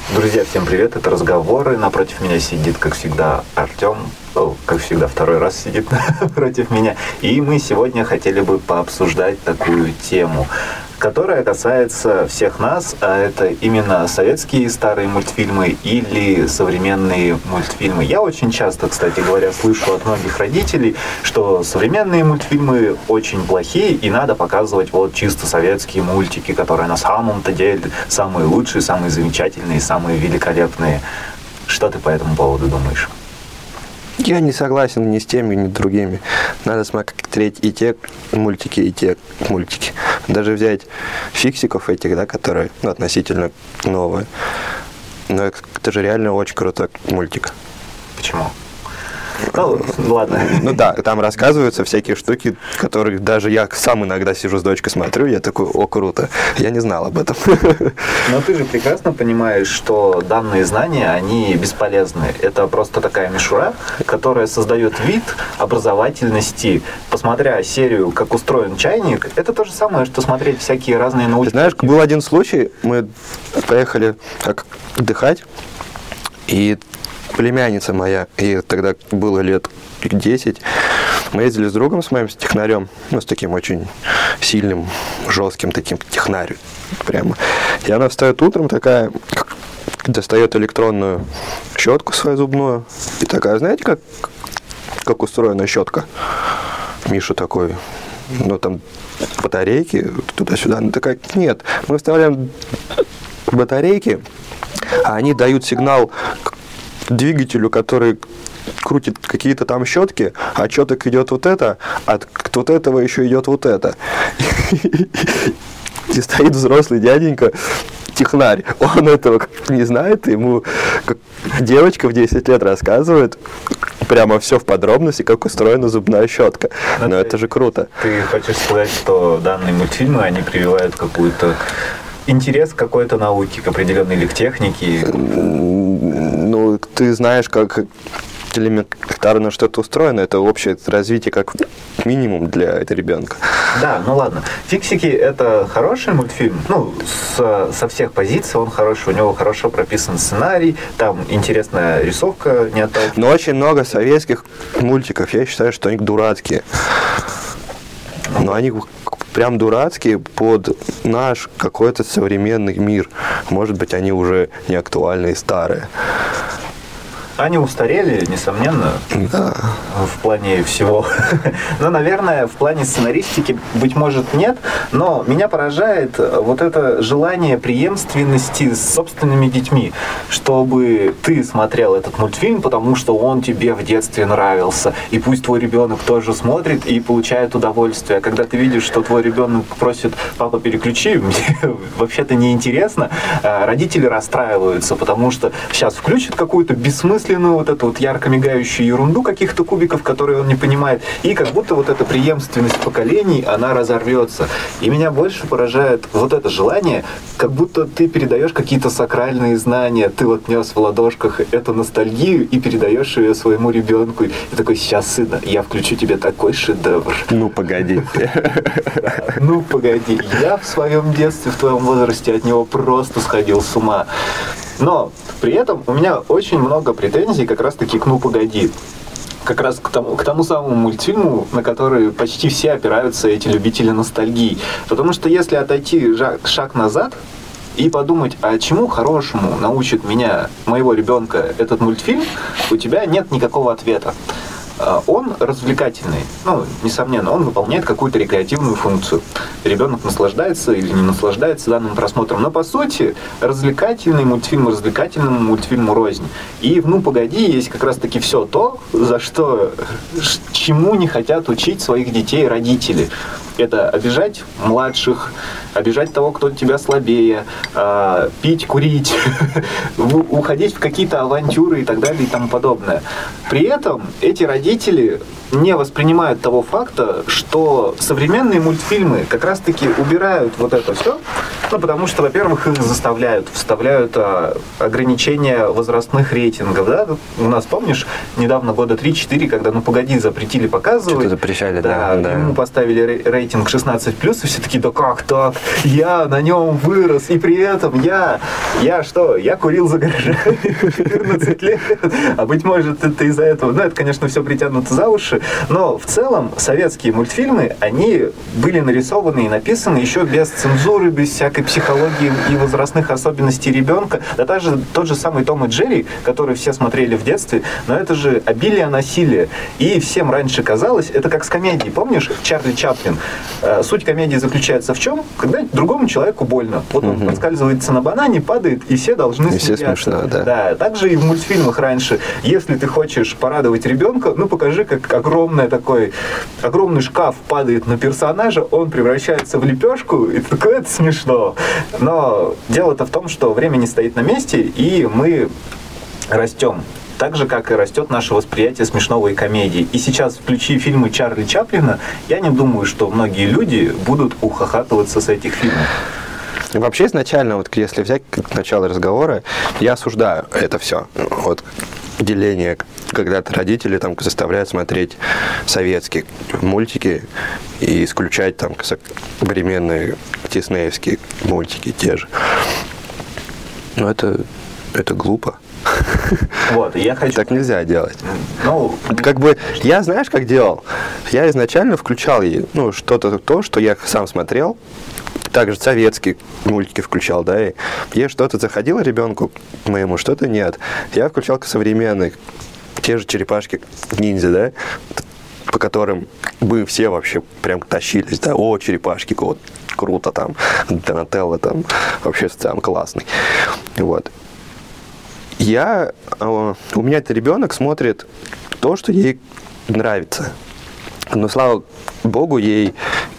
Друзья, всем привет, это «Разговоры». Напротив меня сидит, как всегда, Артем. Как всегда, второй раз сидит против меня. И мы сегодня хотели бы пообсуждать такую тему, которая касается всех нас, а это именно советские старые мультфильмы или современные мультфильмы. Я очень часто, кстати говоря, слышу от многих родителей, что современные мультфильмы очень плохие, и надо показывать вот чисто советские мультики, которые на самом-то деле самые лучшие, самые замечательные, самые великолепные. Что ты по этому поводу думаешь? Я не согласен ни с теми, ни с другими. Надо смотреть и те мультики, и те мультики. Даже взять фиксиков этих, да, которые относительно новые. Но это же реально очень крутой мультик. Почему? Ну, ладно. Ну да, там рассказываются всякие штуки, которые даже я сам иногда сижу с дочкой смотрю, я такой, о, круто. Я не знал об этом. Но ты же прекрасно понимаешь, что данные знания, они бесполезны. Это просто такая мишура, которая создает вид образовательности. Посмотря серию «Как устроен чайник», это то же самое, что смотреть всякие разные научные... Ты знаешь, был один случай, мы поехали отдыхать, и племянница моя, ей тогда было лет 10, мы ездили с другом, с моим технарем, ну, с таким очень сильным, жестким таким технарем прямо. И она встает утром такая, достает электронную щетку свою зубную, и такая, знаете, как устроена щетка? Миша такой, ну, там, батарейки туда-сюда. Она такая, нет, мы вставляем батарейки, а они дают сигнал двигателю, который крутит какие-то там щетки, от щеток идет вот это, от вот этого еще идет вот это. И стоит взрослый дяденька, технарь. Он этого не знает, ему как девочка в 10 лет рассказывает прямо все в подробности, как устроена зубная щетка. Но это же круто. Ты хочешь сказать, что данные мультфильмы, они прививают какую-то интерес к какой-то науке, к определенной или к технике? Ну, ты знаешь, как элементарно что-то устроено, это общее развитие как минимум для этого ребенка. Да, ну ладно. «Фиксики» — это хороший мультфильм, ну, со всех позиций он хороший, у него хорошо прописан сценарий, там интересная рисовка не отталкивает. Но очень много советских мультиков, я считаю, что они дурацкие. Но они прям дурацкие под наш какой-то современный мир. Может быть, они уже не актуальны и старые. Они устарели, несомненно, да. В плане всего. Но, наверное, в плане сценаристики, быть может, нет. Но меня поражает вот это желание преемственности с собственными детьми. Чтобы ты смотрел этот мультфильм, потому что он тебе в детстве нравился. И пусть твой ребенок тоже смотрит и получает удовольствие. А когда ты видишь, что твой ребенок просит: папа, переключи, мне вообще-то неинтересно, родители расстраиваются, потому что сейчас включат какую-то бессмысленную вот эту вот ярко мигающую ерунду каких-то кубиков, которые он не понимает, и как будто вот эта преемственность поколений, она разорвется. И меня больше поражает вот это желание, как будто ты передаешь какие-то сакральные знания, ты вот нес в ладошках эту ностальгию и передаешь ее своему ребенку. И такой: сейчас, сына, я включу тебе такой шедевр. Ну, погоди. Ну, погоди. Я в своем детстве, в твоем возрасте от него просто сходил с ума. Но при этом у меня очень много претензий как раз-таки к «Ну, погоди». Как раз к тому самому мультфильму, на который почти все опираются эти любители ностальгии. Потому что если отойти шаг назад и подумать, а чему хорошему научит моего ребенка этот мультфильм, у тебя нет никакого ответа. Он развлекательный, ну, несомненно, он выполняет какую-то рекреативную функцию. Ребенок наслаждается или не наслаждается данным просмотром. Но, по сути, развлекательный мультфильм развлекательному мультфильму рознь. И в «Ну, погоди» есть как раз-таки все то, чему не хотят учить своих детей родители. Это обижать младших, обижать того, кто от тебя слабее, пить, курить, уходить в какие-то авантюры и так далее и тому подобное. При этом эти родители не воспринимают того факта, что современные мультфильмы как раз-таки убирают вот это все, ну, потому что, во-первых, их вставляют ограничения возрастных рейтингов, да? У нас, помнишь, недавно, года 3-4, когда «Ну, погоди», запретили показывать. Что-то запрещали, да. Ему поставили рейтинг рейтинг 16+, и все такие, да как так? Я на нем вырос, и при этом я что? Я курил за гаражами 14 лет, а быть может это из-за этого. Ну, это, конечно, все притянуто за уши, но в целом советские мультфильмы, они были нарисованы и написаны еще без цензуры, без всякой психологии и возрастных особенностей ребенка. Да даже тот же самый Том и Джерри, который все смотрели в детстве, но это же обилие насилия. И всем раньше казалось, это как с комедией. Помнишь Чарли Чаплин? Суть комедии заключается в чем? Когда другому человеку больно. Вот он подскальзывается на банане, падает, и все должны смеяться. Все смешно, да. Да. Также и в мультфильмах раньше. Если ты хочешь порадовать ребенка, ну покажи, как огромный шкаф падает на персонажа, он превращается в лепешку, и ты такой, это смешно. Но дело-то в том, что время не стоит на месте, и мы растем. Так же, как и растет наше восприятие смешного и комедии. И сейчас, включи фильмы Чарли Чаплина, я не думаю, что многие люди будут ухахатываться с этих фильмов. Вообще, изначально, вот если взять начало разговора, я осуждаю это все. Вот деление, когда родители там заставляют смотреть советские мультики и исключать там современные диснеевские мультики те же. Но это глупо. Вот, и я хочу... Так нельзя делать. Ну, как бы, я, знаешь, как делал? Я изначально включал что-то то, что я сам смотрел. Также советские мультики включал, да, и я что-то заходило ребенку моему, что-то нет. Я включал современные, те же черепашки-ниндзя, да, по которым мы все вообще прям тащились, да, о, черепашки, вот, круто там, Донателло там, вообще сам классный, вот. У меня это ребенок смотрит то, что ей нравится. Но, слава богу, ей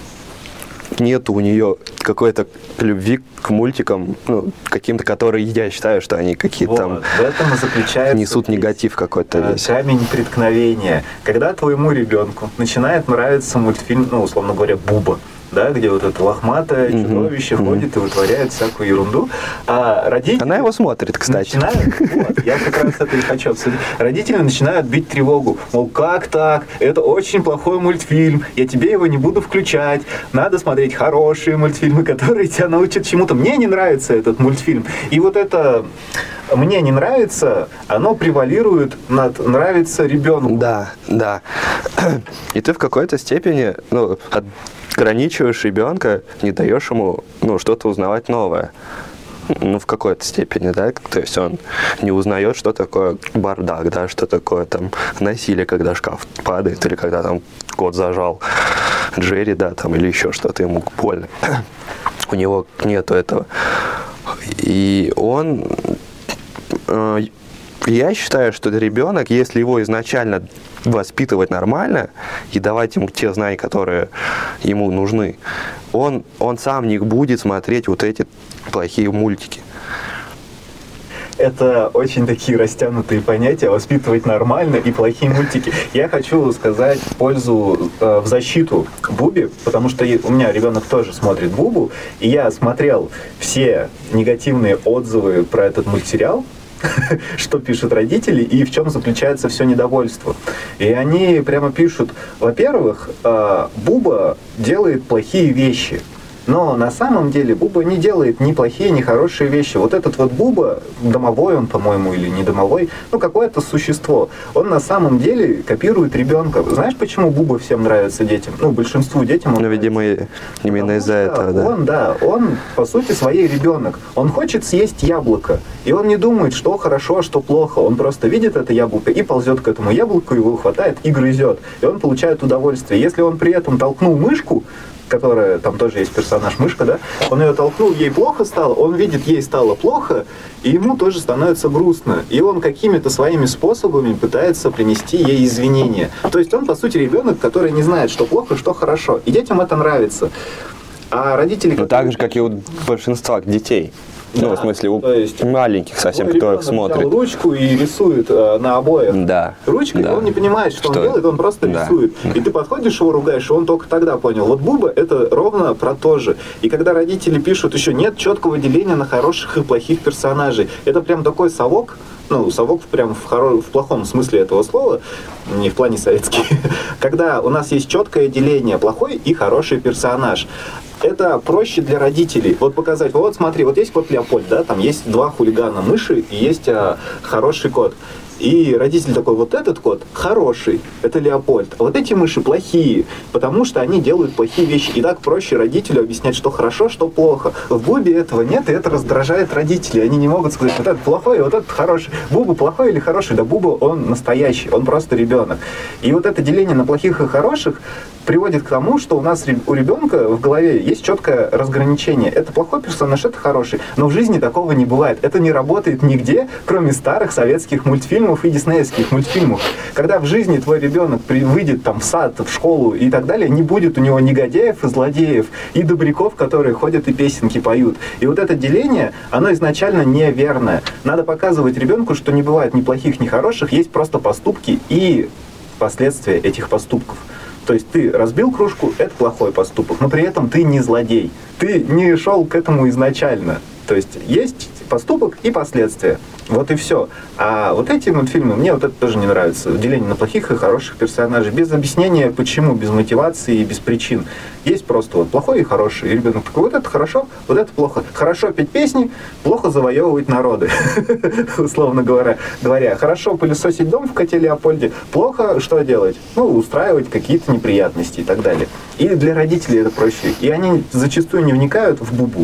нет у нее какой-то любви к мультикам, каким-то, которые я считаю, что они какие-то там в этом и заключается несут негатив какой-то весь. Камень преткновения. Когда твоему ребенку начинает нравиться мультфильм, условно говоря, Буба, да, где вот это лохматое чудовище ходит и вытворяет всякую ерунду. А родители... Она его смотрит, кстати. Я как раз это и хочу обсудить. Родители начинают бить тревогу. Мол, как так? Это очень плохой мультфильм. Я тебе его не буду включать. Надо смотреть хорошие мультфильмы, которые тебя научат чему-то. Мне не нравится этот мультфильм. И вот это «мне не нравится», оно превалирует над «нравится ребенку». Да. И ты в какой-то степени, ограничиваешь ребенка, не даешь ему, что-то узнавать новое. В какой-то степени, да, то есть он не узнает, что такое бардак, да, что такое там насилие, когда шкаф падает, или когда там кот зажал Джерри, да, там, или еще что-то, ему больно. У него нету этого. И я считаю, что ребенок, если его изначально воспитывать нормально и давать ему те знания, которые ему нужны, он сам не будет смотреть вот эти плохие мультики. Это очень такие растянутые понятия, воспитывать нормально и плохие мультики. Я хочу сказать в пользу, в защиту Буби, потому что у меня ребенок тоже смотрит Бубу, и я смотрел все негативные отзывы про этот мультсериал, что пишут родители и в чем заключается все недовольство. И они прямо пишут, во-первых, Буба делает плохие вещи. Но на самом деле Буба не делает ни плохие, ни хорошие вещи. Вот этот вот Буба, домовой он, по-моему, или не домовой, какое-то существо, он на самом деле копирует ребенка. Знаешь, почему Буба всем нравится детям? Большинству детям он нравится. Видимо, именно из-за этого, да. Он, по сути, своей ребенок. Он хочет съесть яблоко. И он не думает, что хорошо, а что плохо. Он просто видит это яблоко и ползет к этому яблоку, его хватает и грызет. И он получает удовольствие. Если он при этом толкнул мышку, которая, там тоже есть персонаж мышка, да, он ее толкнул, ей плохо стало, он видит, ей стало плохо, и ему тоже становится грустно. И он какими-то своими способами пытается принести ей извинения. То есть он, по сути, ребенок, который не знает, что плохо, что хорошо. И детям это нравится. А родители... так же, как и у большинства детей. Да, в смысле, у маленьких совсем, которых смотрит. Взял ручку и рисует на обоях. Да. Ручкой, он не понимает, что он делает, он просто рисует. И ты подходишь, его ругаешь, и он только тогда понял. Вот Буба — это ровно про то же. И когда родители пишут, еще нет четкого деления на хороших и плохих персонажей. Это прям такой совок, ну, совок прям в плохом смысле этого слова, не в плане советский, когда у нас есть четкое деление плохой и хороший персонаж. Это проще для родителей. Вот показать, вот смотри, вот есть кот Леопольд, да, там есть 2 хулигана мыши и есть хороший кот. И родитель такой, вот этот кот хороший, это Леопольд, а вот эти мыши плохие, потому что они делают плохие вещи. И так проще родителю объяснять, что хорошо, что плохо. В Бубе этого нет, и это раздражает родителей. Они не могут сказать, вот этот плохой, вот этот хороший. Буба плохой или хороший? Да Буба, он настоящий, он просто ребенок. И вот это деление на плохих и хороших приводит к тому, что у нас у ребенка в голове есть четкое разграничение. Это плохой персонаж, это хороший. Но в жизни такого не бывает. Это не работает нигде, кроме старых советских мультфильмов и диснеевских мультфильмов. Когда в жизни твой ребенок выйдет там в сад, в школу и так далее, не будет у него негодяев и злодеев, и добряков, которые ходят и песенки поют. И вот это деление, оно изначально неверное. Надо показывать ребенку, что не бывает ни плохих, ни хороших, есть просто поступки и последствия этих поступков. То есть ты разбил кружку, это плохой поступок, но при этом ты не злодей. Ты не шел к этому изначально. То есть есть поступок и последствия. Вот и все. А вот эти мультфильмы, мне вот это тоже не нравится. Деление на плохих и хороших персонажей. Без объяснения, почему, без мотивации и без причин. Есть просто вот плохой и хороший. И ребенок такой, вот это хорошо, вот это плохо. Хорошо петь песни, плохо завоевывать народы. Условно говоря. Хорошо пылесосить дом в коте Леопольде, плохо что делать? Ну, устраивать какие-то неприятности и так далее. И для родителей это проще. И они зачастую не вникают в Бубу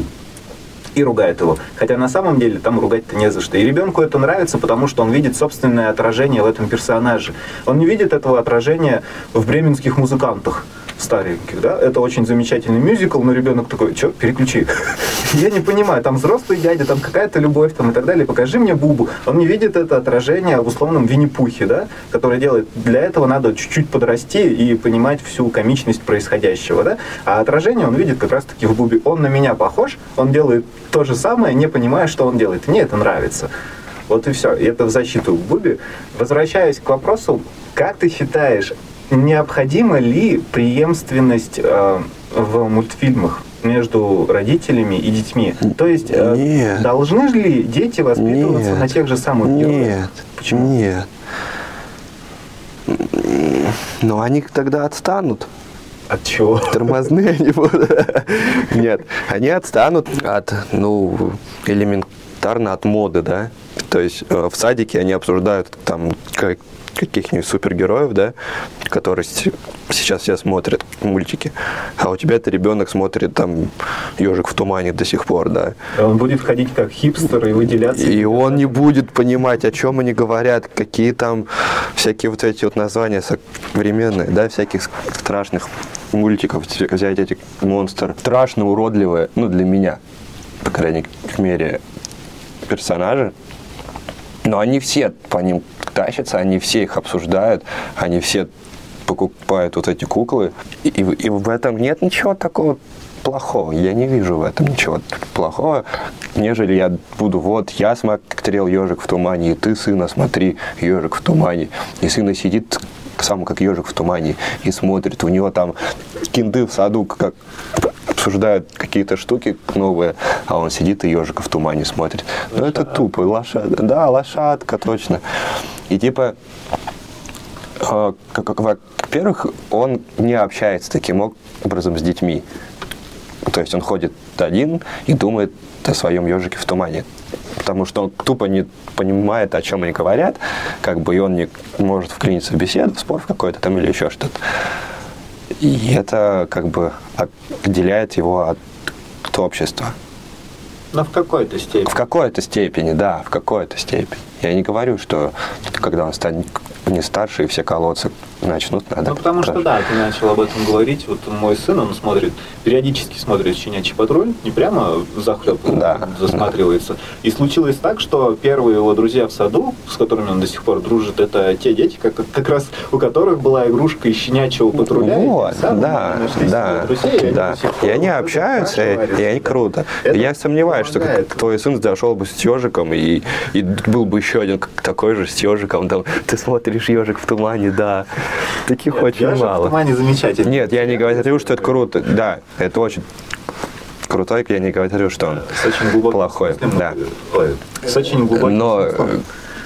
и ругает его. Хотя на самом деле там ругать-то не за что. И ребенку это нравится, потому что он видит собственное отражение в этом персонаже. Он не видит этого отражения в бременских музыкантах стареньких, да? Это очень замечательный мюзикл, но ребенок такой, что, переключи. Я не понимаю, там взрослый дядя, там какая-то любовь, там и так далее, покажи мне Бубу. Он не видит это отражение в условном Винни-Пухе, да? Который делает, для этого надо чуть-чуть подрасти и понимать всю комичность происходящего, да? А отражение он видит как раз-таки в Бубе. Он на меня похож, он делает то же самое, не понимая, что он делает. Мне это нравится. Вот и все. И это в защиту Бубе. Возвращаясь к вопросу, как ты считаешь, необходима ли преемственность в мультфильмах между родителями и детьми? То есть должны ли дети воспитываться на тех же самых героях? Нет. Почему? Нет. Но они тогда отстанут. От чего? Тормозные они будут. Нет, они отстанут от, элементарно от моды, да. То есть в садике они обсуждают там каких-нибудь супергероев, да, которые сейчас все смотрят мультики, а у тебя ребенок смотрит там «Ежик в тумане» до сих пор, да. Он будет ходить как хипстер и выделяться. И он не будет понимать, о чем они говорят, какие там всякие вот эти вот названия современные, да, всяких страшных мультиков, взять эти монстры. Страшно уродливые, для меня, по крайней мере, персонажи. Но они все по ним тащатся, они все их обсуждают, они все покупают вот эти куклы. И в этом нет ничего такого плохого. Я не вижу в этом ничего плохого, нежели я буду, я смотрел «Ежик в тумане», и ты, сына, смотри «Ежик в тумане». И сына сидит сам как ежик в тумане и смотрит. У него там кинды в саду как обсуждают какие-то штуки новые, а он сидит и ежика в тумане смотрит. Это тупо. Лошадка. Да, лошадка, точно. И во-первых, он не общается таким образом с детьми. То есть он ходит один и думает о своем ежике в тумане. Потому что он тупо не понимает, о чем они говорят, и он не может вклиниться в беседу, в спор какой-то там или еще что-то. И это отделяет его от общества. Но в какой-то степени. В какой-то степени, да, в какой-то степени. Я не говорю, что когда он станет не старше и все колодцы начнут, надо... потому что, да, ты начал об этом говорить. Вот мой сын, он периодически смотрит «Щенячий патруль», не прямо захлеб засматривается. Да. И случилось так, что первые его друзья в саду, с которыми он до сих пор дружит, это те дети, как раз у которых была игрушка из «Щенячьего патруля». Вот, да. И они общаются, и они круто. Я сомневаюсь, что твой сын зашел бы с ежиком, и был бы еще один такой же с ежиком. Там, ты смотришь «Ежик в тумане», да. Таких очень мало. «Ежик в тумане» замечательно. Нет, я не говорю, что это круто. Да, это очень крутой, я не говорю, что он плохой. Да. С очень глубоким. Но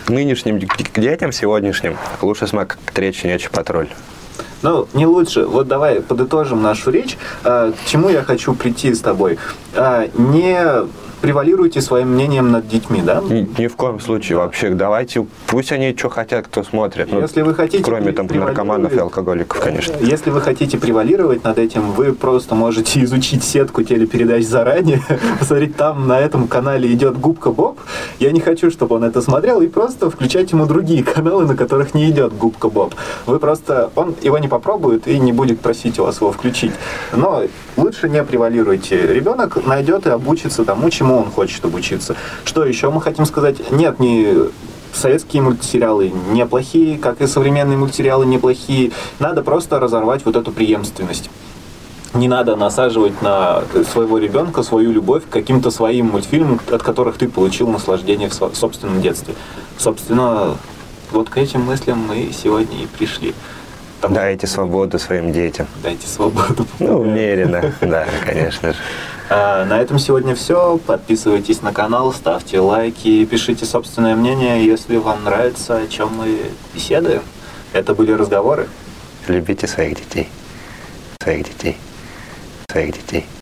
нынешним детям, сегодняшним, лучше смотреть «Щенячий патруль». Ну, не лучше. Вот давай подытожим нашу речь. К чему я хочу прийти с тобой? Не превалируйте своим мнением над детьми, да? Ни в коем случае вообще. Давайте, пусть они что хотят, кто смотрит. Если вы хотите кроме там наркоманов и алкоголиков, конечно. Если вы хотите превалировать над этим, вы просто можете изучить сетку телепередач заранее, посмотреть, там на этом канале идет Губка Боб. Я не хочу, чтобы он это смотрел, и просто включать ему другие каналы, на которых не идет Губка Боб. Вы просто... Он его не попробует и не будет просить у вас его включить. Но лучше не превалируйте. Ребенок найдет и обучится тому, чему он хочет обучиться. Что еще мы хотим сказать? Нет, советские мультсериалы неплохие, как и современные мультсериалы неплохие. Надо просто разорвать вот эту преемственность. Не надо насаживать на своего ребенка свою любовь к каким-то своим мультфильмам, от которых ты получил наслаждение в собственном детстве. Собственно, вот к этим мыслям мы сегодня и пришли. Дайте свободу своим детям. Дайте свободу. Ну, умеренно, да, конечно же. На этом сегодня все. Подписывайтесь на канал, ставьте лайки, пишите собственное мнение, если вам нравится, о чем мы беседуем. Это были разговоры. Любите своих детей. Своих детей. Своих детей.